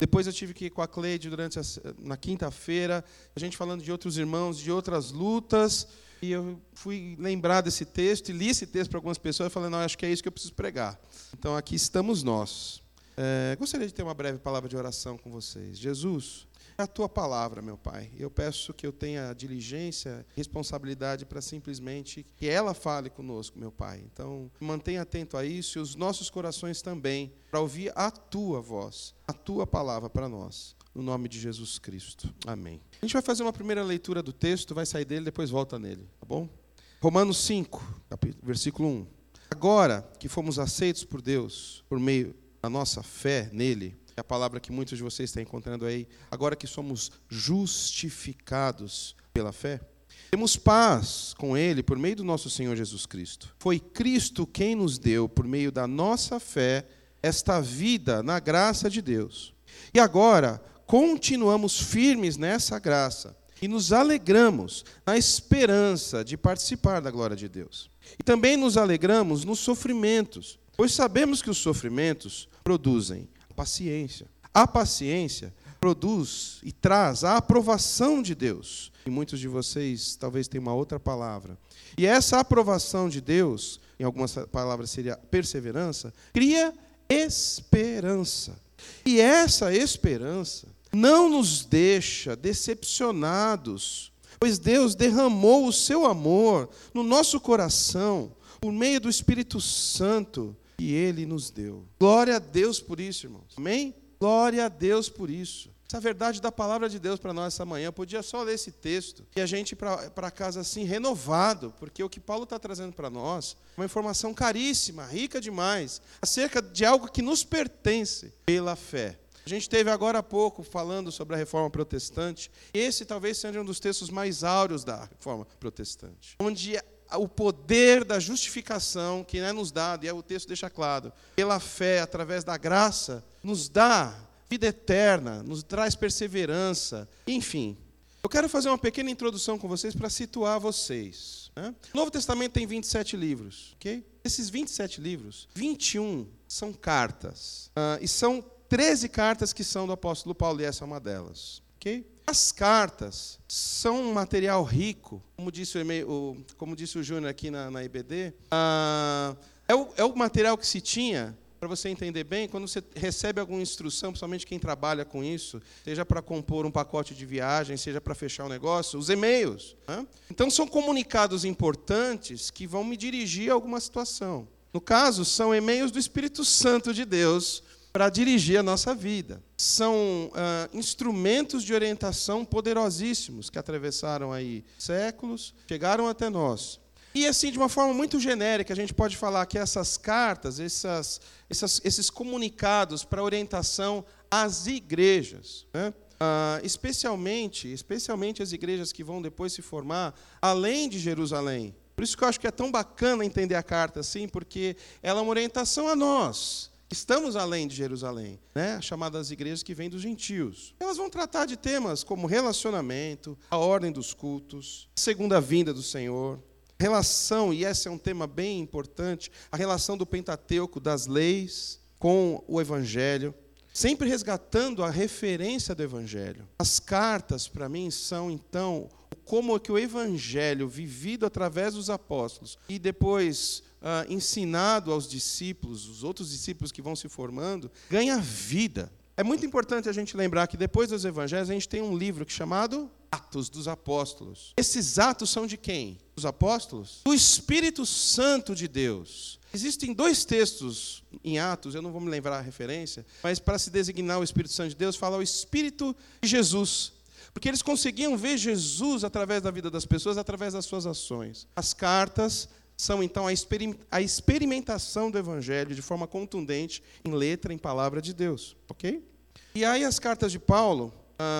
Depois eu tive que ir com a Cleide na quinta-feira, a gente falando de outros irmãos, de outras lutas, e eu fui lembrar desse texto e li esse texto para algumas pessoas e falei, não, acho que é isso que eu preciso pregar. Então aqui estamos nós. Gostaria de ter uma breve palavra de oração com vocês. Jesus, é a tua palavra, meu Pai. Eu peço que eu tenha diligência e responsabilidade para simplesmente que ela fale conosco, meu Pai. Então, mantenha atento a isso e os nossos corações também, para ouvir a tua voz, a tua palavra para nós. No nome de Jesus Cristo. Amém. A gente vai fazer uma primeira leitura do texto, vai sair dele, depois volta nele, tá bom? Romanos 5, versículo 1. Agora que fomos aceitos por Deus, por meio da nossa fé nele, é a palavra que muitos de vocês estão encontrando aí, agora que somos justificados pela fé, temos paz com ele por meio do nosso Senhor Jesus Cristo. Foi Cristo quem nos deu, por meio da nossa fé, esta vida na graça de Deus. E agora, continuamos firmes nessa graça e nos alegramos na esperança de participar da glória de Deus. E também nos alegramos nos sofrimentos, pois sabemos que os sofrimentos produzem paciência. A paciência produz e traz a aprovação de Deus. E muitos de vocês talvez tenham uma outra palavra. E essa aprovação de Deus, em algumas palavras seria perseverança, cria esperança. E essa esperança não nos deixa decepcionados, pois Deus derramou o seu amor no nosso coração por meio do Espírito Santo que Ele nos deu. Glória a Deus por isso, irmãos. Amém? Glória a Deus por isso. Essa é a verdade da palavra de Deus para nós essa manhã. Eu podia só ler esse texto e a gente ir para casa assim, renovado, porque o que Paulo está trazendo para nós é uma informação caríssima, rica demais, acerca de algo que nos pertence pela fé. A gente esteve agora há pouco falando sobre a Reforma Protestante. Esse talvez seja um dos textos mais áureos da Reforma Protestante, onde o poder da justificação que é nos dado, e o texto deixa claro, pela fé, através da graça, nos dá vida eterna, nos traz perseverança, enfim. Eu quero fazer uma pequena introdução com vocês para situar vocês. Né? O Novo Testamento tem 27 livros. Okay? Esses 27 livros, 21 são cartas. E são 13 cartas que são do apóstolo Paulo, e essa é uma delas. Okay? As cartas são um material rico, como disse o Júnior aqui na IBD, é o material que se tinha, para você entender bem, quando você recebe alguma instrução, principalmente quem trabalha com isso, seja para compor um pacote de viagem, seja para fechar um negócio, os e-mails. Né? Então, são comunicados importantes que vão me dirigir a alguma situação. No caso, são e-mails do Espírito Santo de Deus, para dirigir a nossa vida. São instrumentos de orientação poderosíssimos que atravessaram aí séculos, chegaram até nós. E assim, de uma forma muito genérica, a gente pode falar que essas cartas, esses comunicados para orientação às igrejas, né? Especialmente as igrejas que vão depois se formar além de Jerusalém. Por isso que eu acho que é tão bacana entender a carta assim, porque ela é uma orientação a nós. Estamos além de Jerusalém, né? Chamadas igrejas que vêm dos gentios. Elas vão tratar de temas como relacionamento, a ordem dos cultos, a segunda vinda do Senhor, relação, e esse é um tema bem importante, a relação do Pentateuco, das leis, com o Evangelho, sempre resgatando a referência do Evangelho. As cartas, para mim, são, então, como que o Evangelho, vivido através dos apóstolos, e depois ensinado aos discípulos, os outros discípulos que vão se formando, ganha vida. É muito importante a gente lembrar que depois dos Evangelhos, a gente tem um livro chamado Atos dos Apóstolos. Esses atos são de quem? Dos apóstolos? Do Espírito Santo de Deus. Existem 2 textos em Atos, eu não vou me lembrar a referência, mas para se designar o Espírito Santo de Deus, fala o Espírito de Jesus. Porque eles conseguiam ver Jesus através da vida das pessoas, através das suas ações. As cartas são, então, a experimentação do Evangelho de forma contundente, em letra, em palavra de Deus. Ok? E aí as cartas de Paulo,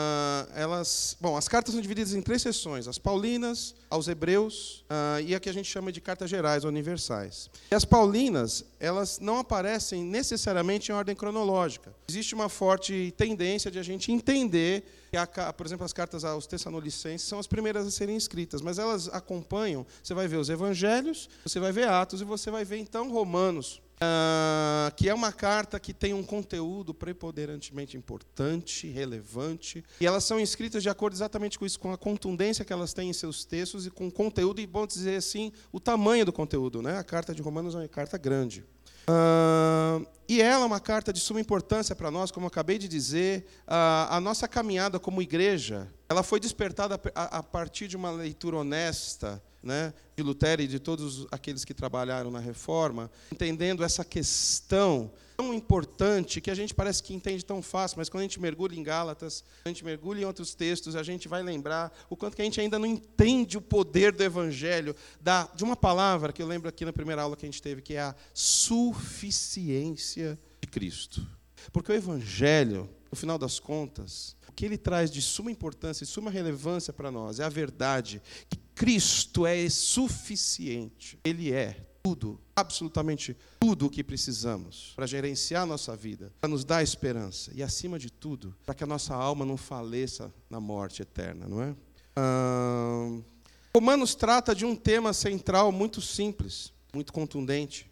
as cartas são divididas em 3 seções: as paulinas, aos hebreus, e a que a gente chama de cartas gerais, universais. E as paulinas, elas não aparecem necessariamente em ordem cronológica. Existe uma forte tendência de a gente entender que, por exemplo, as cartas aos Tessalonicenses são as primeiras a serem escritas, mas elas acompanham, você vai ver os evangelhos, você vai ver Atos e você vai ver, então, Romanos. que é uma carta que tem um conteúdo preponderantemente importante, relevante, e elas são escritas de acordo exatamente com isso, com a contundência que elas têm em seus textos e com o conteúdo, e vamos dizer assim, o tamanho do conteúdo, né? A carta de Romanos é uma carta grande. E ela é uma carta de suma importância para nós, como eu acabei de dizer. A nossa caminhada como igreja, ela foi despertada a partir de uma leitura honesta, né, de Lutero e de todos aqueles que trabalharam na Reforma, entendendo essa questão tão importante que a gente parece que entende tão fácil, mas quando a gente mergulha em Gálatas, a gente mergulha em outros textos, a gente vai lembrar o quanto que a gente ainda não entende o poder do Evangelho, de uma palavra que eu lembro aqui na primeira aula que a gente teve, que é a suficiência de Cristo. Porque o Evangelho, no final das contas, o que ele traz de suma importância e suma relevância para nós é a verdade que Cristo é suficiente. Ele é tudo, absolutamente tudo o que precisamos para gerenciar a nossa vida, para nos dar esperança e, acima de tudo, para que a nossa alma não faleça na morte eterna, não é? Romanos trata de um tema central muito simples, muito contundente.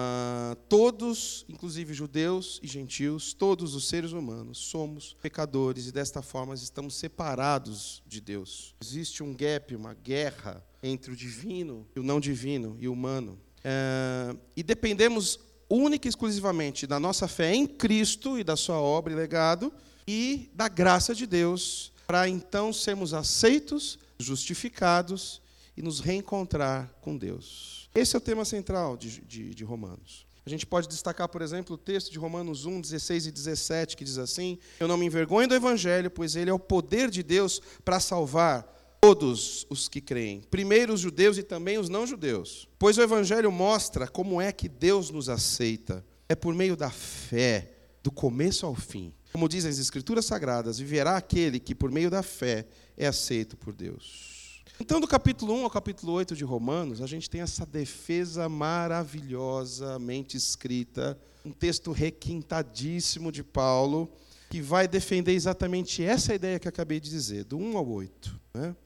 Todos, inclusive judeus e gentios, todos os seres humanos, somos pecadores e desta forma estamos separados de Deus. Existe um gap, uma guerra entre o divino e o não divino e o humano. E dependemos única e exclusivamente da nossa fé em Cristo e da sua obra e legado e da graça de Deus para então sermos aceitos, justificados e nos reencontrar com Deus. Esse é o tema central de Romanos. A gente pode destacar, por exemplo, o texto de Romanos 1, 16 e 17, que diz assim: eu não me envergonho do Evangelho, pois ele é o poder de Deus para salvar todos os que creem, primeiro os judeus e também os não-judeus. Pois o Evangelho mostra como é que Deus nos aceita. É por meio da fé, do começo ao fim. Como dizem as Escrituras Sagradas, viverá aquele que por meio da fé é aceito por Deus. Então, do capítulo 1 ao capítulo 8 de Romanos, a gente tem essa defesa maravilhosamente escrita, um texto requintadíssimo de Paulo, que vai defender exatamente essa ideia que eu acabei de dizer, do 1 ao 8. Né?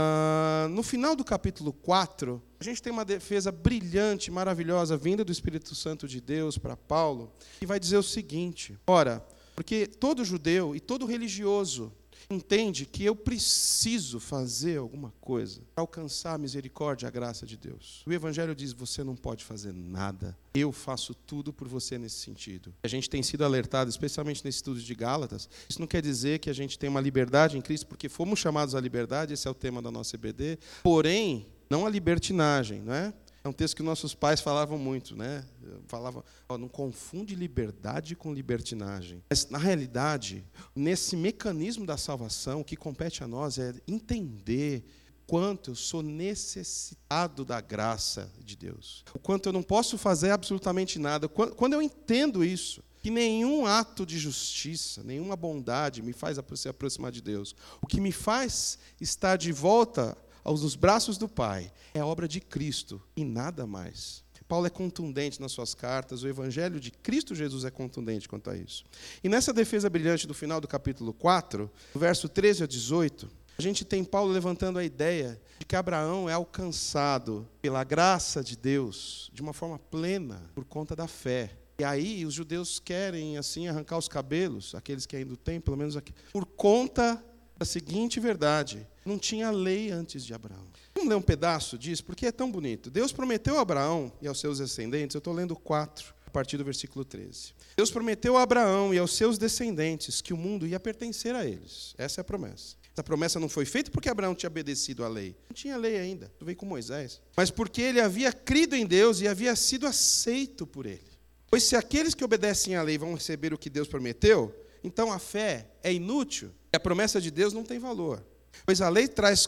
No final do capítulo 4, a gente tem uma defesa brilhante, maravilhosa, vinda do Espírito Santo de Deus para Paulo, que vai dizer o seguinte: ora, porque todo judeu e todo religioso entende que eu preciso fazer alguma coisa para alcançar a misericórdia e a graça de Deus. O Evangelho diz: você não pode fazer nada, eu faço tudo por você nesse sentido. A gente tem sido alertado, especialmente nesse estudo de Gálatas. Isso não quer dizer que a gente tem uma liberdade em Cristo, porque fomos chamados à liberdade, esse é o tema da nossa EBD, porém, não a libertinagem, não é? É um texto que nossos pais falavam muito, né? Falavam, não confunde liberdade com libertinagem. Mas, na realidade, nesse mecanismo da salvação, o que compete a nós é entender quanto eu sou necessitado da graça de Deus. O quanto eu não posso fazer absolutamente nada. Quando eu entendo isso, que nenhum ato de justiça, nenhuma bondade me faz se aproximar de Deus. O que me faz estar de volta aos braços do Pai é a obra de Cristo e nada mais. Paulo é contundente nas suas cartas, o Evangelho de Cristo Jesus é contundente quanto a isso. E nessa defesa brilhante do final do capítulo 4, do verso 13 a 18, a gente tem Paulo levantando a ideia de que Abraão é alcançado pela graça de Deus de uma forma plena por conta da fé. E aí os judeus querem assim arrancar os cabelos, aqueles que ainda têm, pelo menos aqui, por conta da seguinte verdade: não tinha lei antes de Abraão. Vamos ler um pedaço disso, porque é tão bonito. Deus prometeu a Abraão e aos seus descendentes, eu estou lendo 4, a partir do versículo 13. Deus prometeu a Abraão e aos seus descendentes que o mundo ia pertencer a eles. Essa é a promessa. Essa promessa não foi feita porque Abraão tinha obedecido à lei. Não tinha lei ainda, tu veio com Moisés. Mas porque ele havia crido em Deus e havia sido aceito por ele. Pois se aqueles que obedecem à lei vão receber o que Deus prometeu, então a fé é inútil e a promessa de Deus não tem valor. Pois a lei traz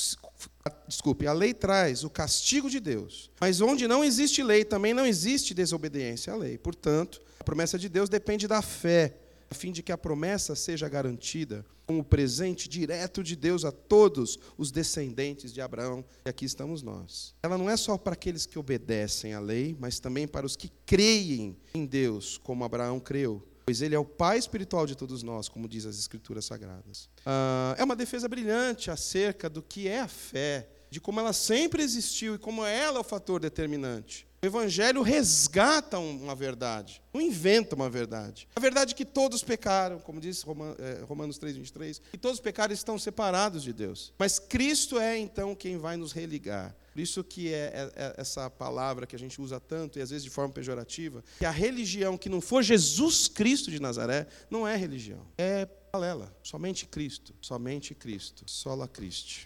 o castigo de Deus. Mas onde não existe lei, também não existe desobediência à lei. Portanto, a promessa de Deus depende da fé, a fim de que a promessa seja garantida como presente direto de Deus a todos os descendentes de Abraão. E aqui estamos nós. Ela não é só para aqueles que obedecem à lei, mas também para os que creem em Deus, como Abraão creu. Pois ele é o pai espiritual de todos nós, como diz as Escrituras Sagradas. É uma defesa brilhante acerca do que é a fé, de como ela sempre existiu e como ela é o fator determinante O Evangelho resgata uma verdade, não inventa uma verdade. A verdade é que todos pecaram, como diz Romanos 3:23, que todos pecaram e estão separados de Deus. Mas Cristo é, então, quem vai nos religar. Por isso que é essa palavra que a gente usa tanto, e às vezes de forma pejorativa, que a religião que não for Jesus Cristo de Nazaré, não é religião. É paralela. Somente Cristo. Somente Cristo. Sola Christi.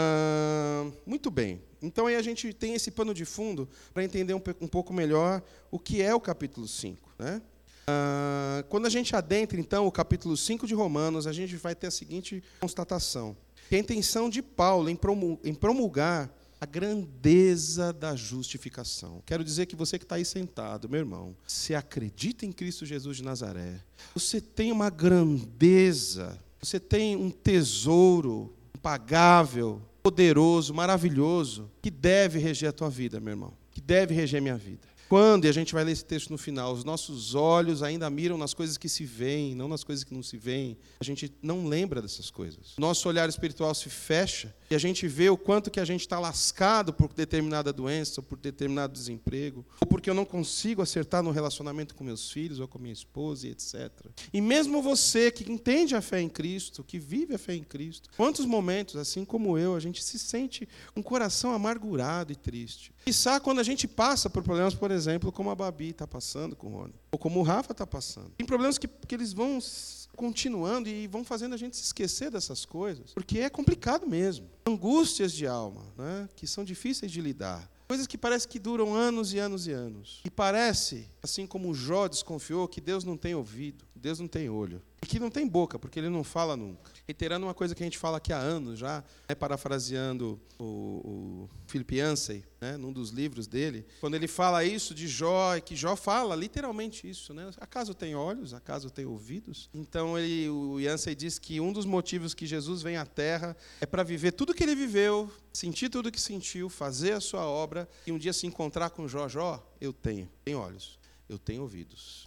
Muito bem. Então aí a gente tem esse pano de fundo para entender um pouco melhor o que é o capítulo 5. Né? Quando a gente adentra, então, o capítulo 5 de Romanos, a gente vai ter a seguinte constatação. Que a intenção de Paulo em promulgar a grandeza da justificação. Quero dizer que você que está aí sentado, meu irmão, se acredita em Cristo Jesus de Nazaré, você tem uma grandeza, você tem um tesouro impagável, poderoso, maravilhoso, que deve reger a tua vida, meu irmão, que deve reger a minha vida. Quando, e a gente vai ler esse texto no final, os nossos olhos ainda miram nas coisas que se veem, não nas coisas que não se veem, a gente não lembra dessas coisas. Nosso olhar espiritual se fecha e a gente vê o quanto que a gente está lascado por determinada doença, ou por determinado desemprego, ou porque eu não consigo acertar no relacionamento com meus filhos ou com minha esposa, e etc. E mesmo você que entende a fé em Cristo, que vive a fé em Cristo, quantos momentos, assim como eu, a gente se sente com o coração amargurado e triste. Quiçá quando a gente passa por problemas, por exemplo, como a Babi está passando com o Rony, ou como o Rafa está passando. Tem problemas que eles vão continuando e vão fazendo a gente se esquecer dessas coisas, porque é complicado mesmo. Angústias de alma, né, que são difíceis de lidar. Coisas que parece que duram anos e anos e anos. E parece, assim como Jó desconfiou, que Deus não tem ouvido, Deus não tem olho. E que não tem boca, porque Ele não fala nunca. Reiterando uma coisa que a gente fala aqui há anos já, parafraseando o Philip Yancey, né, num dos livros dele, quando ele fala isso de Jó, e que Jó fala literalmente isso, né? Acaso tem olhos? Acaso tem ouvidos? Então o Yancey diz que um dos motivos que Jesus vem à Terra é para viver tudo que Ele viveu, sentir tudo que sentiu, fazer a sua obra, e um dia se encontrar com Jó. Jó, eu tenho olhos, eu tenho ouvidos.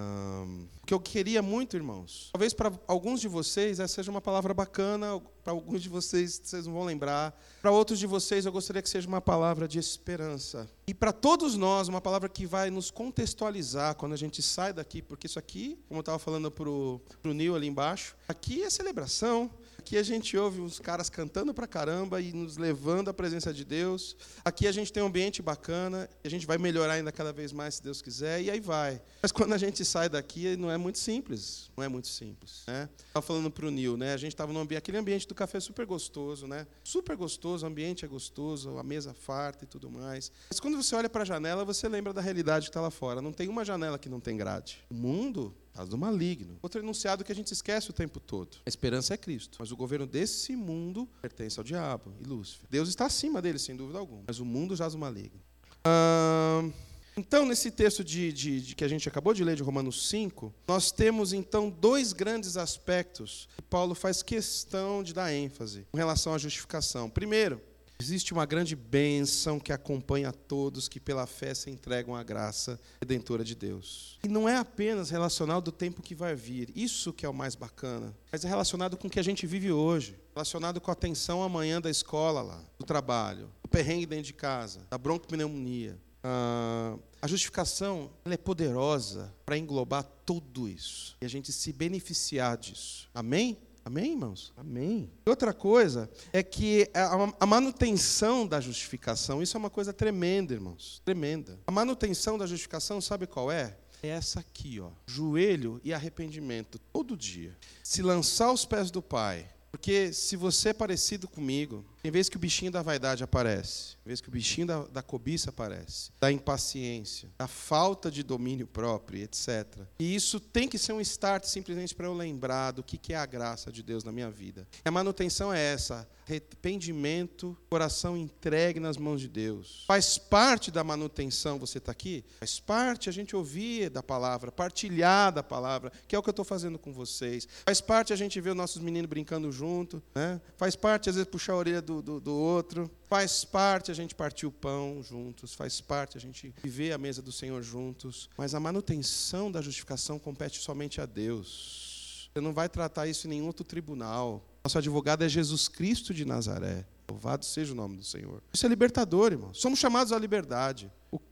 O que eu queria muito, irmãos, talvez para alguns de vocês essa seja uma palavra bacana, para alguns de vocês não vão lembrar, para outros de vocês eu gostaria que seja uma palavra de esperança. E para todos nós, uma palavra que vai nos contextualizar quando a gente sai daqui, porque isso aqui, como eu estava falando para o Nil ali embaixo, aqui é celebração. Aqui a gente ouve os caras cantando pra caramba e nos levando à presença de Deus. Aqui a gente tem um ambiente bacana, e a gente vai melhorar ainda cada vez mais, se Deus quiser, e aí vai. Mas quando a gente sai daqui, não é muito simples. Não é muito simples. Né? Estava falando para o Nil, né? A gente estava aquele ambiente do café super gostoso, né? Super gostoso, o ambiente é gostoso, a mesa farta e tudo mais. Mas quando você olha para a janela, você lembra da realidade que está lá fora. Não tem uma janela que não tem grade. O mundo está do maligno. Outro enunciado que a gente esquece o tempo todo. A esperança é Cristo. Mas o governo desse mundo pertence ao diabo e Lúcifer. Deus está acima dele, sem dúvida alguma. Mas o mundo jaz o maligno. Então, nesse texto que a gente acabou de ler, de Romanos 5, nós temos, então, dois grandes aspectos que Paulo faz questão de dar ênfase com relação à justificação. Primeiro, existe uma grande bênção que acompanha todos que pela fé se entregam à graça redentora de Deus. E não é apenas relacionado ao tempo que vai vir, isso que é o mais bacana, mas é relacionado com o que a gente vive hoje, relacionado com a tensão amanhã da escola lá, do trabalho, do perrengue dentro de casa, da broncopneumonia. A justificação ela é poderosa para englobar tudo isso e a gente se beneficiar disso. Amém? Amém, irmãos? Amém. Outra coisa é que a manutenção da justificação, isso é uma coisa tremenda, irmãos. Tremenda. A manutenção da justificação, sabe qual é? É essa aqui, ó. Joelho e arrependimento, todo dia. Se lançar aos pés do Pai. Porque se você é parecido comigo, tem vez que o bichinho da vaidade aparece, tem vez que o bichinho da cobiça aparece, da impaciência, da falta de domínio próprio, etc. E isso tem que ser um start simplesmente para eu lembrar do que é a graça de Deus na minha vida. A manutenção é essa, arrependimento, coração entregue nas mãos de Deus. Faz parte da manutenção, você está aqui? Faz parte a gente ouvir da palavra, partilhar da palavra, que é o que eu estou fazendo com vocês. Faz parte a gente ver os nossos meninos brincando junto, né? Faz parte, às vezes, puxar a orelha do outro. Faz parte a gente partir o pão juntos. Faz parte a gente viver a mesa do Senhor juntos. Mas a manutenção da justificação compete somente a Deus. Você não vai tratar isso em nenhum outro tribunal. Nosso advogado é Jesus Cristo de Nazaré. Louvado seja o nome do Senhor. Isso é libertador, irmão. Somos chamados à liberdade.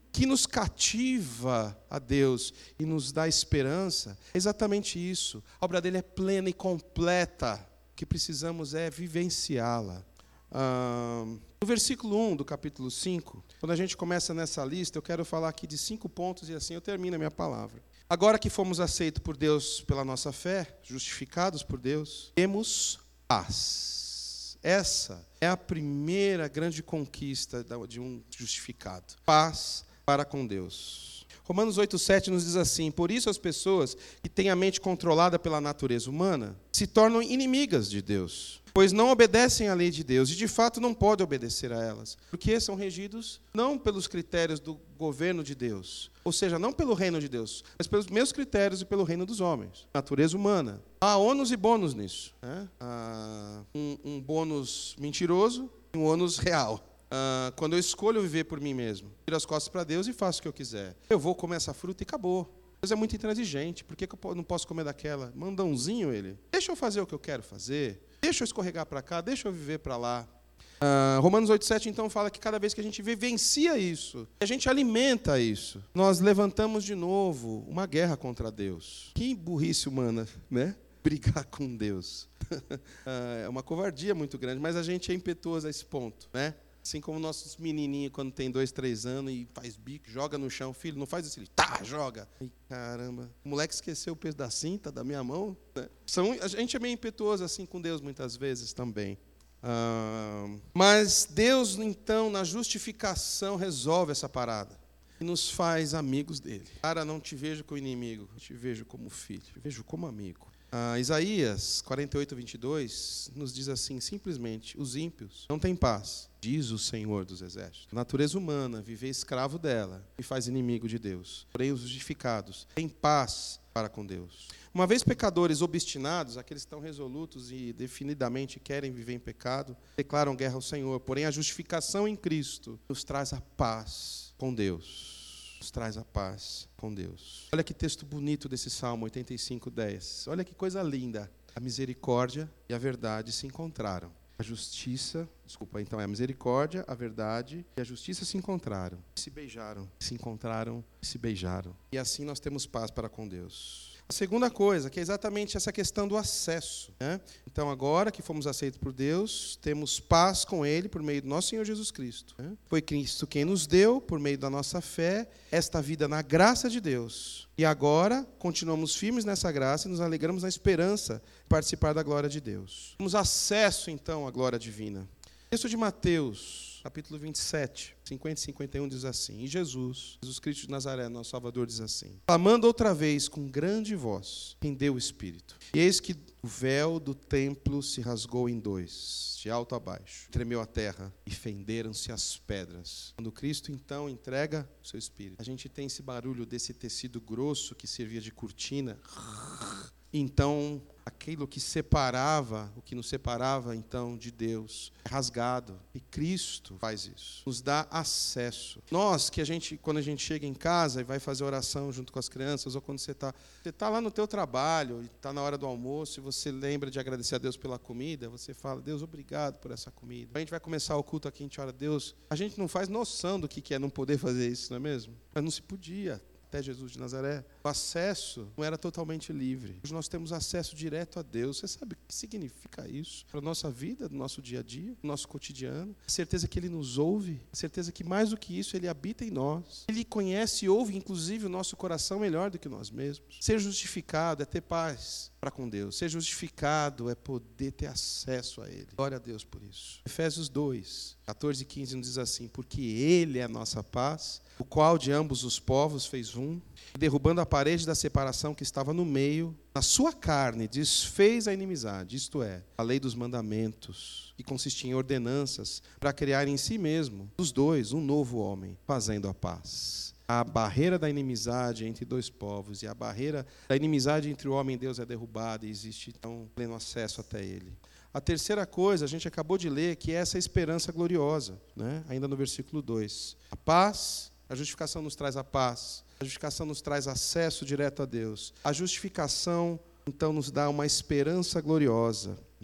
que nos cativa a Deus e nos dá esperança é exatamente isso. A obra dele é plena e completa. O que precisamos é vivenciá-la. No versículo 1 do capítulo 5, quando a gente começa nessa lista, eu quero falar aqui de 5 pontos e assim eu termino a minha palavra. Agora que fomos aceitos por Deus pela nossa fé, justificados por Deus, temos paz. Essa é a primeira grande conquista de um justificado. Paz para com Deus. Romanos 8,7 nos diz assim: por isso as pessoas que têm a mente controlada pela natureza humana se tornam inimigas de Deus, pois não obedecem à lei de Deus e de fato não podem obedecer a elas, porque são regidos não pelos critérios do governo de Deus, ou seja, não pelo reino de Deus, mas pelos meus critérios e pelo reino dos homens, natureza humana. Há ônus e bônus nisso, né? Há um bônus mentiroso e um ônus real. Quando eu escolho viver por mim mesmo, tiro as costas para Deus e faço o que eu quiser. Eu vou comer essa fruta e acabou. Deus é muito intransigente. Por que eu não posso comer daquela? Mandãozinho ele. Deixa eu fazer o que eu quero fazer. Deixa eu escorregar para cá. Deixa eu viver para lá. Romanos 8,7 então fala que cada vez que a gente vivencia isso, a gente alimenta isso, nós levantamos de novo uma guerra contra Deus. Que burrice humana, né? Brigar com Deus. É uma covardia muito grande, mas a gente é impetuoso a esse ponto, né? Assim como nossos menininhos, quando tem 2, 3 anos e faz bico, joga no chão, filho, não faz isso, ele joga. Ai, caramba, o moleque esqueceu o peso da cinta, da minha mão. Né? A gente é meio impetuoso assim com Deus muitas vezes também. Mas Deus, então, na justificação, resolve essa parada e nos faz amigos dele. Cara, não te vejo como inimigo, te vejo como filho, te vejo como amigo. Isaías 48:22 nos diz assim, simplesmente: os ímpios não têm paz, diz o Senhor dos Exércitos. A natureza humana, viver escravo dela, me faz inimigo de Deus. Porém, os justificados têm paz para com Deus. Uma vez pecadores obstinados, aqueles que estão resolutos e definidamente querem viver em pecado, declaram guerra ao Senhor. Porém, a justificação em Cristo nos traz a paz com Deus. Nos traz a paz com Deus. Olha que texto bonito desse Salmo 85:10. Olha que coisa linda. A misericórdia e a verdade se encontraram. A misericórdia, a verdade e a justiça se encontraram. Se beijaram, se encontraram, se beijaram. E assim nós temos paz para com Deus. A segunda coisa, que é exatamente essa questão do acesso, né? Então, agora que fomos aceitos por Deus, temos paz com Ele por meio do nosso Senhor Jesus Cristo. Né? Foi Cristo quem nos deu, por meio da nossa fé, esta vida na graça de Deus. E agora, continuamos firmes nessa graça e nos alegramos na esperança de participar da glória de Deus. Temos acesso, então, à glória divina. O texto de Mateus, capítulo 27, 50 e 51 diz assim: e Jesus Cristo de Nazaré, nosso Salvador, diz assim: clamando outra vez com grande voz, rendeu o Espírito. E eis que o véu do templo se rasgou em 2, de alto a baixo. Tremeu a terra e fenderam-se as pedras. Quando Cristo, então, entrega o seu Espírito, a gente tem esse barulho desse tecido grosso que servia de cortina. Então, aquilo que separava, o que nos separava, então, de Deus, é rasgado. E Cristo faz isso. Nos dá acesso. Nós, quando a gente chega em casa e vai fazer oração junto com as crianças, ou quando você está lá no teu trabalho, e está na hora do almoço, e você lembra de agradecer a Deus pela comida, você fala: Deus, obrigado por essa comida. A gente vai começar o culto aqui, a gente ora: Deus, a gente não faz noção do que é não poder fazer isso, não é mesmo? Mas não se podia. Até Jesus de Nazaré, o acesso não era totalmente livre. Hoje nós temos acesso direto a Deus. Você sabe o que significa isso para a nossa vida, no nosso dia a dia, no nosso cotidiano? A certeza que Ele nos ouve, a certeza que mais do que isso, Ele habita em nós. Ele conhece e ouve, inclusive, o nosso coração melhor do que nós mesmos. Ser justificado é ter paz para com Deus. Ser justificado é poder ter acesso a Ele. Glória a Deus por isso. Efésios 2, 14 e 15 nos diz assim: porque Ele é a nossa paz, o qual de ambos os povos fez um, derrubando a parede da separação que estava no meio, na sua carne desfez a inimizade, isto é, a lei dos mandamentos, que consistia em ordenanças, para criar em si mesmo, dos dois, um novo homem, fazendo a paz. A barreira da inimizade entre dois povos e a barreira da inimizade entre o homem e Deus é derrubada e existe, então, pleno acesso até Ele. A terceira coisa, a gente acabou de ler, que é essa esperança gloriosa, né? Ainda no versículo 2. A paz, a justificação nos traz a paz, a justificação nos traz acesso direto a Deus. A justificação, então, nos dá uma esperança gloriosa, né?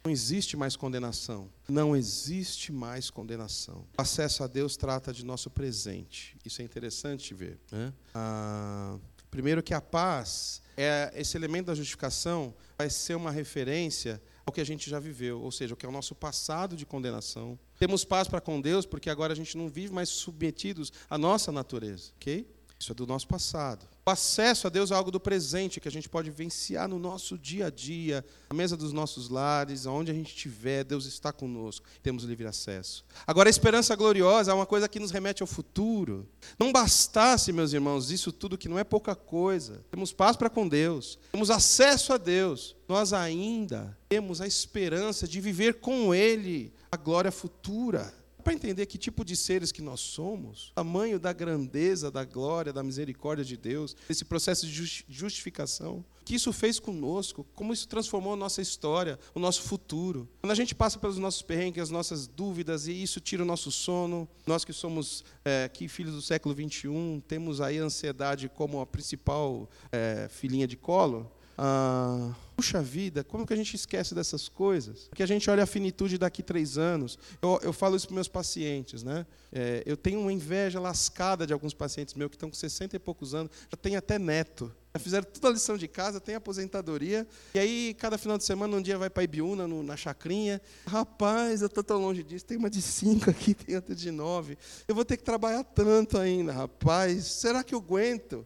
Não existe mais condenação. Não existe mais condenação. O acesso a Deus trata de nosso presente. Isso é interessante ver, né? Primeiro que a paz, esse elemento da justificação vai ser uma referência ao que a gente já viveu, ou seja, o que é o nosso passado de condenação. Temos paz para com Deus porque agora a gente não vive mais submetidos à nossa natureza, ok? Isso é do nosso passado. O acesso a Deus é algo do presente, que a gente pode vivenciar no nosso dia a dia, na mesa dos nossos lares, aonde a gente estiver, Deus está conosco, temos livre acesso. Agora, a esperança gloriosa é uma coisa que nos remete ao futuro. Não bastasse, meus irmãos, isso tudo que não é pouca coisa. Temos paz para com Deus, temos acesso a Deus. Nós ainda temos a esperança de viver com Ele a glória futura. Para entender que tipo de seres que nós somos, o tamanho da grandeza, da glória, da misericórdia de Deus, esse processo de justificação, o que isso fez conosco, como isso transformou a nossa história, o nosso futuro. Quando a gente passa pelos nossos perrengues, as nossas dúvidas, e isso tira o nosso sono, nós que somos aqui filhos do século XXI, temos aí a ansiedade como a principal filhinha de colo. Puxa vida, como que a gente esquece dessas coisas? Porque a gente olha a finitude daqui 3 anos. Eu falo isso para os meus pacientes, né? Eu tenho uma inveja lascada de alguns pacientes meus que estão com 60 e poucos anos, já tem até neto. Já fizeram toda a lição de casa, tem aposentadoria, e aí cada final de semana um dia vai para Ibiúna, na chacrinha. Rapaz, eu estou tão longe disso, tem uma de 5 aqui, tem outra de 9. Eu vou ter que trabalhar tanto ainda, rapaz. Será que eu aguento?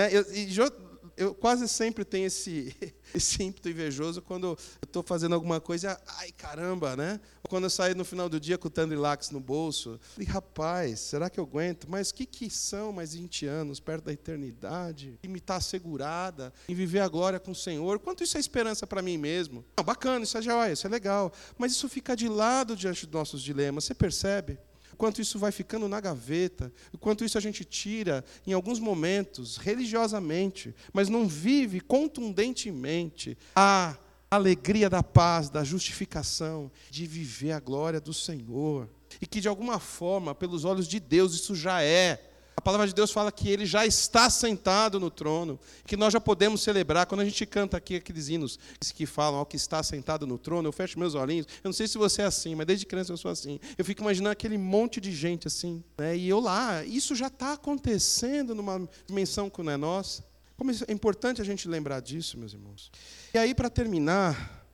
Eu quase sempre tenho esse ímpeto invejoso quando eu estou fazendo alguma coisa, ai caramba, né? Ou quando eu saio no final do dia com o Tandrilax no bolso. E, rapaz, será que eu aguento? Mas o que são mais 20 anos perto da eternidade? E me está assegurada em viver a glória com o Senhor? Quanto isso é esperança para mim mesmo? Não, bacana, isso é joia, isso é legal. Mas isso fica de lado diante dos nossos dilemas, você percebe? Quanto isso vai ficando na gaveta, o quanto isso a gente tira, em alguns momentos, religiosamente, mas não vive contundentemente a alegria da paz, da justificação, de viver a glória do Senhor. E que, de alguma forma, pelos olhos de Deus, isso já é. A palavra de Deus fala que Ele já está sentado no trono, que nós já podemos celebrar. Quando a gente canta aqui aqueles hinos que falam ao que está sentado no trono, eu fecho meus olhinhos. Eu não sei se você é assim, mas desde criança eu sou assim. Eu fico imaginando aquele monte de gente assim, né? E eu lá, isso já está acontecendo numa dimensão que não é nossa. Como é importante a gente lembrar disso, meus irmãos. E aí, para terminar,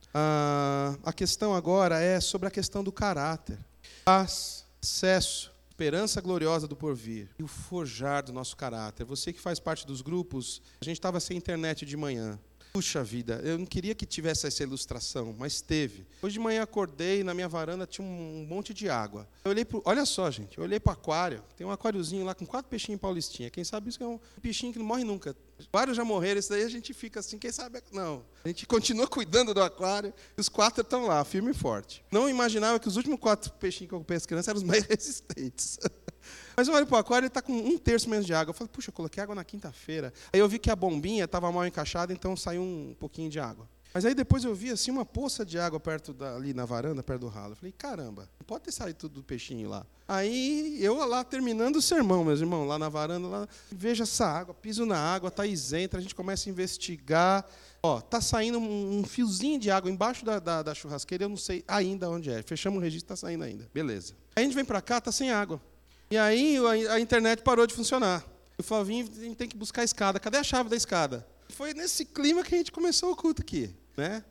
a questão agora é sobre a questão do caráter. Paz, acesso, esperança gloriosa do porvir e o forjar do nosso caráter. Você que faz parte dos grupos, a gente estava sem internet de manhã. Puxa vida, eu não queria que tivesse essa ilustração, mas teve. Hoje de manhã acordei, na minha varanda tinha um monte de água. Olha só, gente, eu olhei para o aquário, tem um aquáriozinho lá com 4 peixinhos paulistinha. Quem sabe isso é um peixinho que não morre nunca. Vários já morreram, isso daí a gente fica assim, quem sabe... Não, a gente continua cuidando do aquário, e os 4 estão lá, firme e forte. Não imaginava que os últimos 4 peixinhos que eu comprei as crianças eram os mais resistentes. Mas eu olho para o aquário e ele está com 1/3 menos de água. Eu falei, puxa, eu coloquei água na quinta-feira. Aí eu vi que a bombinha estava mal encaixada, então saiu um pouquinho de água. Mas aí depois eu vi assim uma poça de água ali na varanda, perto do ralo. Eu falei, caramba, não pode ter saído tudo do peixinho lá. Aí eu lá terminando o sermão, meus irmãos, lá na varanda, lá, vejo essa água, piso na água, está isenta, a gente começa a investigar. Está saindo um fiozinho de água embaixo da churrasqueira, eu não sei ainda onde é. Fechamos o registro, está saindo ainda. Beleza. Aí a gente vem para cá, está sem água. E aí a internet parou de funcionar. O Flavinho, a gente tem que buscar a escada. Cadê a chave da escada? Foi nesse clima que a gente começou o culto aqui, né?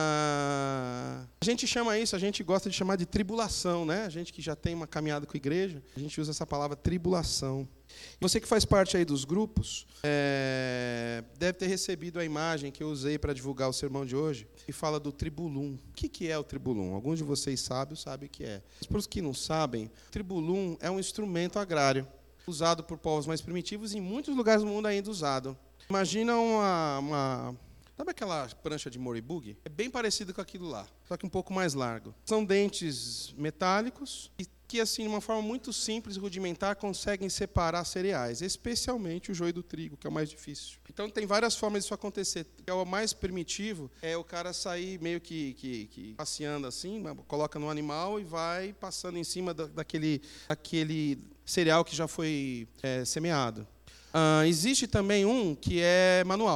A gente chama isso, a gente gosta de chamar de tribulação, né? A gente que já tem uma caminhada com a igreja, a gente usa essa palavra tribulação. Você que faz parte aí dos grupos, deve ter recebido a imagem que eu usei para divulgar o sermão de hoje, que fala do tribulum. O que é o tribulum? Alguns de vocês sabem o que é. Mas para os que não sabem, o tribulum é um instrumento agrário, usado por povos mais primitivos e em muitos lugares do mundo ainda usado. Imagina sabe aquela prancha de moribug? É bem parecido com aquilo lá, só que um pouco mais largo. São dentes metálicos e que, assim, de uma forma muito simples e rudimentar, conseguem separar cereais, especialmente o joio do trigo, que é o mais difícil. Então, tem várias formas disso acontecer. O mais primitivo é o cara sair meio que passeando assim, coloca no animal e vai passando em cima daquele cereal que já foi semeado. Existe também um que é manual. E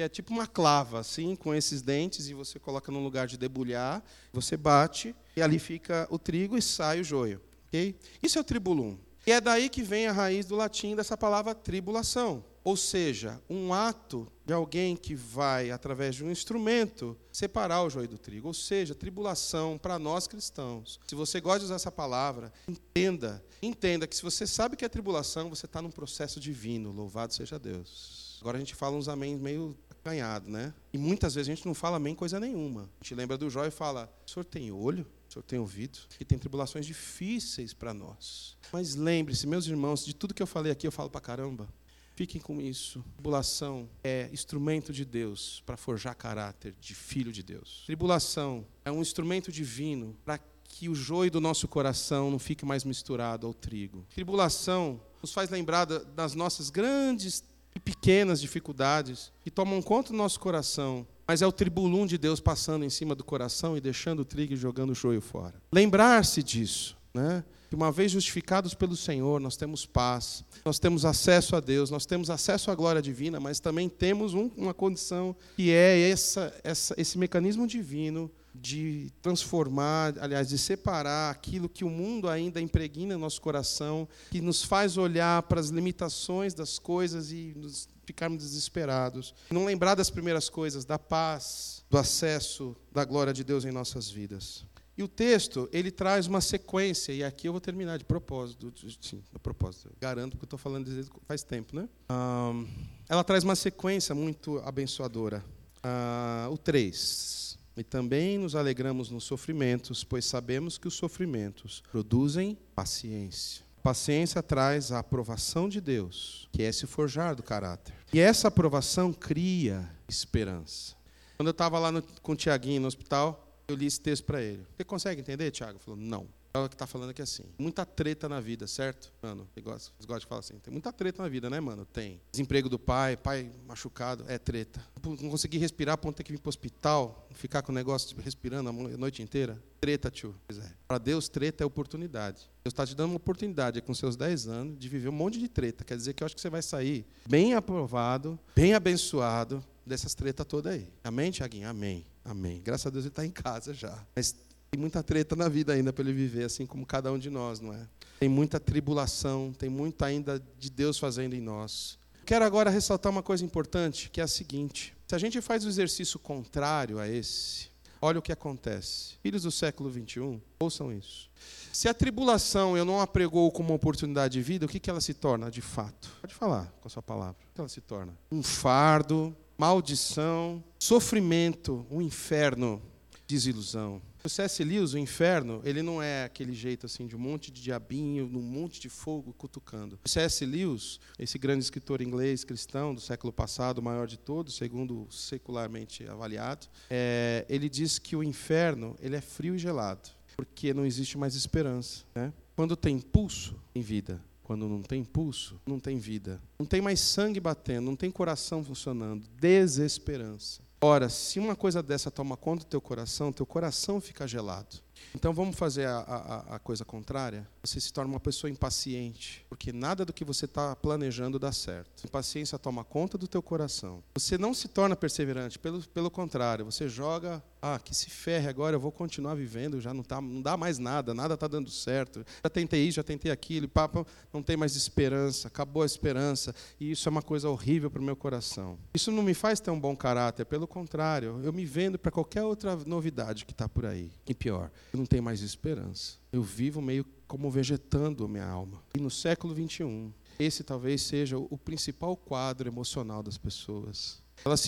que é tipo uma clava, assim, com esses dentes, e você coloca num lugar de debulhar, você bate, e ali fica o trigo e sai o joio. Okay? Isso é o tribulum. E é daí que vem a raiz do latim dessa palavra tribulação. Ou seja, um ato de alguém que vai, através de um instrumento, separar o joio do trigo. Ou seja, tribulação para nós cristãos. Se você gosta de usar essa palavra, entenda que se você sabe que é tribulação, você está num processo divino. Louvado seja Deus. Agora a gente fala uns amém meio acanhado, né? E muitas vezes a gente não fala amém coisa nenhuma. A gente lembra do Jó e fala, o senhor tem olho? O senhor tem ouvido? E tem tribulações difíceis para nós. Mas lembre-se, meus irmãos, de tudo que eu falei aqui, eu falo para caramba. Fiquem com isso. Tribulação é instrumento de Deus para forjar caráter de filho de Deus. Tribulação é um instrumento divino para que o joio do nosso coração não fique mais misturado ao trigo. Tribulação nos faz lembrar das nossas grandes e pequenas dificuldades que tomam conta do nosso coração, mas é o tribulum de Deus passando em cima do coração e deixando o trigo e jogando o joio fora. Lembrar-se disso, né? Que uma vez justificados pelo Senhor, nós temos paz, nós temos acesso a Deus, nós temos acesso à glória divina, mas também temos uma condição que é esse mecanismo divino de transformar, aliás, de separar aquilo que o mundo ainda impregna no nosso coração, que nos faz olhar para as limitações das coisas e nos ficarmos desesperados. Não lembrar das primeiras coisas, da paz, do acesso da glória de Deus em nossas vidas. E o texto, ele traz uma sequência, e aqui eu vou terminar de propósito, garanto que eu estou falando desde faz tempo, né? Ela traz uma sequência muito abençoadora. O 3. E também nos alegramos nos sofrimentos, pois sabemos que os sofrimentos produzem paciência. Paciência traz a aprovação de Deus, que é se forjar do caráter. E essa aprovação cria esperança. Quando eu estava lá com o Tiaguinho no hospital, eu li esse texto para ele. Você consegue entender, Tiago? Ele falou, não. O que está falando aqui assim. Muita treta na vida, certo? Mano, eles gostam de falar assim. Tem muita treta na vida, né, mano? Tem. Desemprego do pai machucado, é treta. Não conseguir respirar, ponto ter que vir para o hospital, ficar com o negócio respirando a noite inteira. Treta, tio. Pois é. Para Deus, treta é oportunidade. Deus está te dando uma oportunidade com seus 10 anos de viver um monte de treta. Quer dizer que eu acho que você vai sair bem aprovado, bem abençoado dessas tretas todas aí. Amém, Tiaguinho? Amém. Amém. Graças a Deus ele está em casa já. Mas tem muita treta na vida ainda para ele viver, assim como cada um de nós, não é? Tem muita tribulação, tem muito ainda de Deus fazendo em nós. Quero agora ressaltar uma coisa importante, que é a seguinte. Se a gente faz o exercício contrário a esse, olha o que acontece. Filhos do século XXI, ouçam isso. Se a tribulação eu não a pregou como uma oportunidade de vida, o que ela se torna de fato? Pode falar com a sua palavra. O que ela se torna? Um fardo, maldição, sofrimento, um inferno, desilusão. O C.S. Lewis, o inferno, ele não é aquele jeito assim de um monte de diabinho, um monte de fogo cutucando. O C.S. Lewis, esse grande escritor inglês cristão do século passado, o maior de todos, segundo secularmente avaliado, ele diz que o inferno ele é frio e gelado, porque não existe mais esperança, né? Quando tem pulso, tem vida. Quando não tem pulso, não tem vida. Não tem mais sangue batendo, não tem coração funcionando. Desesperança. Ora, se uma coisa dessa toma conta do teu coração fica gelado. Então vamos fazer a coisa contrária? Você se torna uma pessoa impaciente, porque nada do que você está planejando dá certo. Impaciência toma conta do teu coração. Você não se torna perseverante, pelo contrário, você joga, que se ferre agora, eu vou continuar vivendo, já não dá mais nada está dando certo. Já tentei isso, já tentei aquilo, não tem mais esperança, acabou a esperança, e isso é uma coisa horrível para o meu coração. Isso não me faz ter um bom caráter, pelo contrário, eu me vendo para qualquer outra novidade que está por aí. E pior, eu não tenho mais esperança. Eu vivo meio como vegetando a minha alma. E no século XXI, esse talvez seja o principal quadro emocional das pessoas.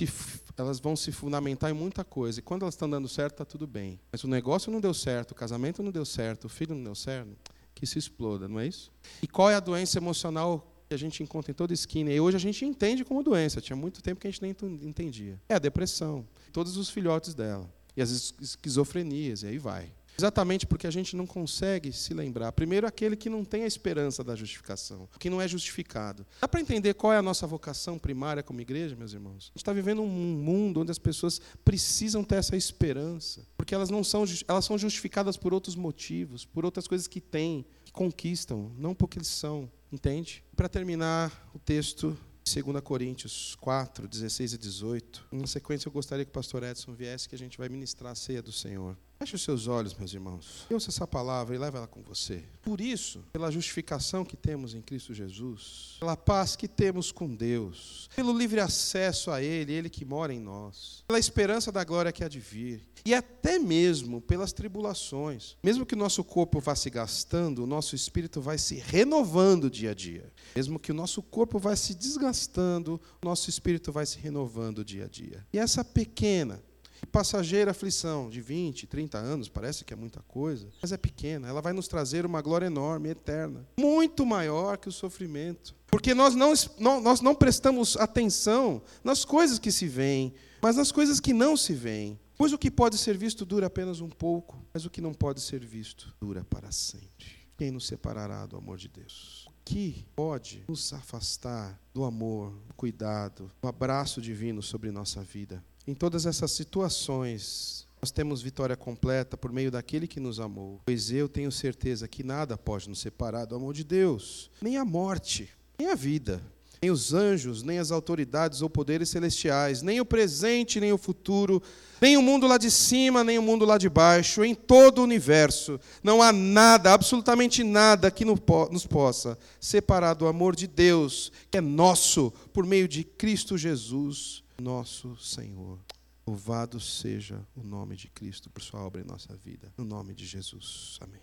Elas vão se fundamentar em muita coisa. E quando elas estão dando certo, está tudo bem. Mas o negócio não deu certo, o casamento não deu certo, o filho não deu certo, que se exploda, não é isso? E qual é a doença emocional que a gente encontra em toda esquina? E hoje a gente entende como doença. Tinha muito tempo que a gente nem entendia. É a depressão. Todos os filhotes dela. E as esquizofrenias, e aí vai. Exatamente porque a gente não consegue se lembrar. Primeiro, aquele que não tem a esperança da justificação, que não é justificado. Dá para entender qual é a nossa vocação primária como igreja, meus irmãos? A gente está vivendo um mundo onde as pessoas precisam ter essa esperança, porque elas são justificadas por outros motivos, por outras coisas que têm, que conquistam, não porque eles são. Entende? Para terminar o texto, 2 Coríntios 4, 16 e 18. Na sequência, eu gostaria que o pastor Edson viesse, que a gente vai ministrar a ceia do Senhor. Feche os seus olhos, meus irmãos. Ouça essa palavra e leva ela com você. Por isso, pela justificação que temos em Cristo Jesus, pela paz que temos com Deus, pelo livre acesso a Ele que mora em nós, pela esperança da glória que há de vir, e até mesmo pelas tribulações. Mesmo que o nosso corpo vá se gastando, o nosso espírito vai se renovando dia a dia. Mesmo que o nosso corpo vá se desgastando, o nosso espírito vai se renovando dia a dia. E essa pequena e passageira aflição de 20, 30 anos, parece que é muita coisa, mas é pequena. Ela vai nos trazer uma glória enorme, eterna, muito maior que o sofrimento. Porque nós não prestamos atenção nas coisas que se veem, mas nas coisas que não se veem. Pois o que pode ser visto dura apenas um pouco, mas o que não pode ser visto dura para sempre. Quem nos separará do amor de Deus? O que pode nos afastar do amor, do cuidado, do abraço divino sobre nossa vida? Em todas essas situações, nós temos vitória completa por meio daquele que nos amou. Pois eu tenho certeza que nada pode nos separar do amor de Deus, nem a morte, nem a vida, nem os anjos, nem as autoridades ou poderes celestiais, nem o presente, nem o futuro, nem o mundo lá de cima, nem o mundo lá de baixo, em todo o universo. Não há nada, absolutamente nada que nos possa separar do amor de Deus, que é nosso, por meio de Cristo Jesus, nosso Senhor. Louvado seja o nome de Cristo por sua obra em nossa vida. No nome de Jesus. Amém.